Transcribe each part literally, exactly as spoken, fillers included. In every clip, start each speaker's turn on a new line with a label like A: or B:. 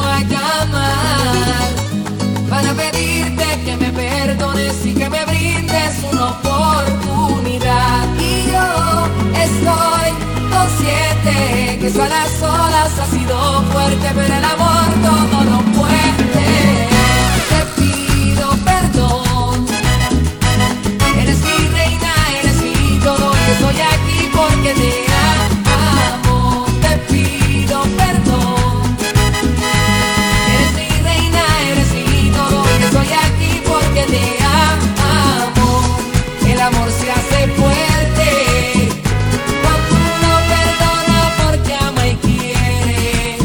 A: a llamar para pedirte que me perdones y que me brindes una oportunidad. Y yo estoy consciente que eso a las solas ha sido fuerte, pero el amor todo lo puede. Te pido perdón, eres mi reina, eres mi todo, y estoy aquí porque te amo. Te pido perdón, eres mi reina, eres mi todo, y estoy aquí porque te amo. El amor se hace fuerte cuando uno perdona porque ama y quiere.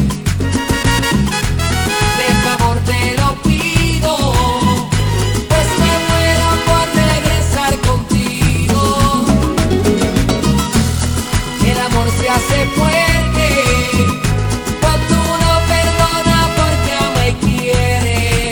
A: De favor te lo pido, pues me muero por regresar contigo. El amor se hace fuerte cuando uno perdona porque ama y quiere.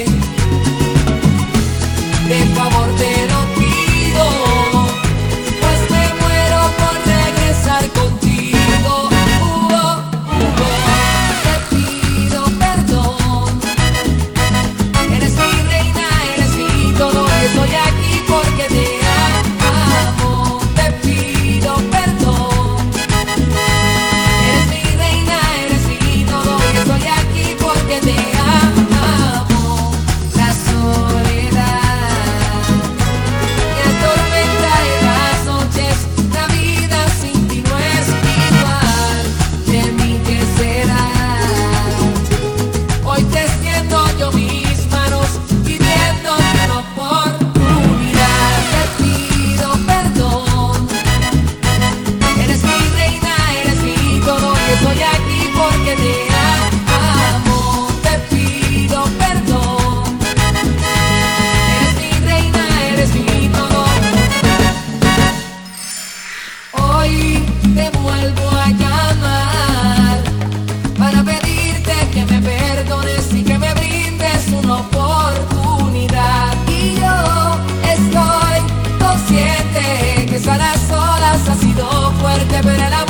A: De favor te lo pido, pues me muero por regresar contigo. Uh, oh, uh, oh. Te pido perdón, eres mi reina, eres mi todo, y estoy aquí porque te amo. Te pido perdón, eres mi reina, eres mi todo, y estoy aquí porque te amo. La soledad me atormenta en las noches, la vida sin ti no es igual. De mí que será, hoy te extiendo yo mis manos pidiendo una oportunidad. Te pido perdón, eres mi reina, eres mi todo, y estoy aquí porque te amo. Te pido perdón, eres mi reina, eres mi todo. Hoy te vuelvo a llamar para pedirte que me perdones y que me brindes una oportunidad. Y yo estoy consciente que eso a las solas ha sido fuerte, pero el amor